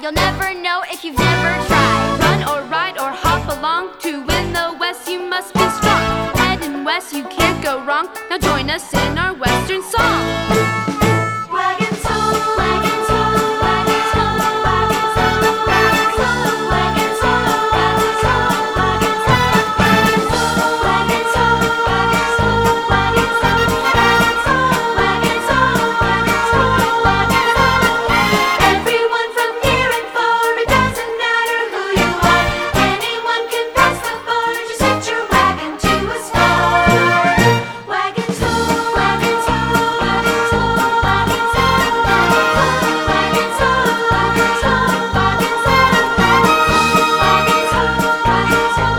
You'll never know if you've never tried. Run or ride or hop along. To win the West you must be strong. Heading west you can't go wrong. Now join us in our Western song. Wagon song, wagon song, wagon song, wagon song, wagon song, wagon song, wagon song, wagon song, wagon song, wagon song, wagon song, wagon song, wagon song, wagon song, wagon song. Everyone from near and far, it doesn't matter who you are. Anyone can pass the bar. Just hitch your wagon to a star. Wagon song, wagon song, wagon song, wagon song, wagon song, wagon song, wagon song, wagon song, wagon song, wagon song,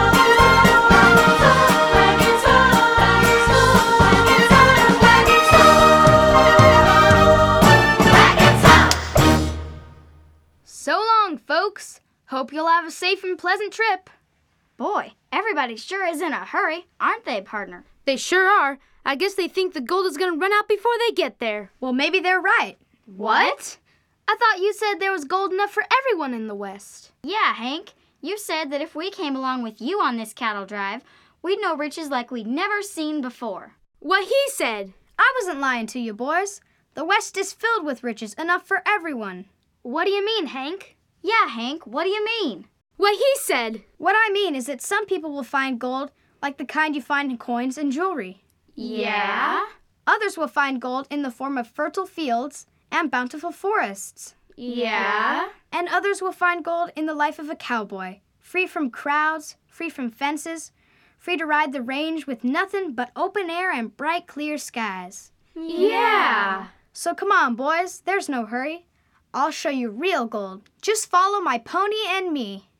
So long, folks. Hope you'll have a safe and pleasant trip. Boy, everybody sure is in a hurry, aren't they, partner? They sure are. I guess they think the gold is gonna run out before they get there. Well, maybe they're right. What? I thought you said there was gold enough for everyone in the West. Yeah, Hank. You said that if we came along with you on this cattle drive, we'd know riches like we'd never seen before. What he said. I wasn't lying to you, boys. The West is filled with riches, enough for everyone. What do you mean, Hank? Yeah, Hank, what do you mean? What he said. What I mean is that some people will find gold like the kind you find in coins and jewelry. Yeah? Others will find gold in the form of fertile fields and bountiful forests. Yeah? And others will find gold in the life of a cowboy, free from crowds, free from fences, free to ride the range with nothing but open air and bright, clear skies. Yeah. So come on, boys, there's no hurry. I'll show you real gold. Just follow my pony and me.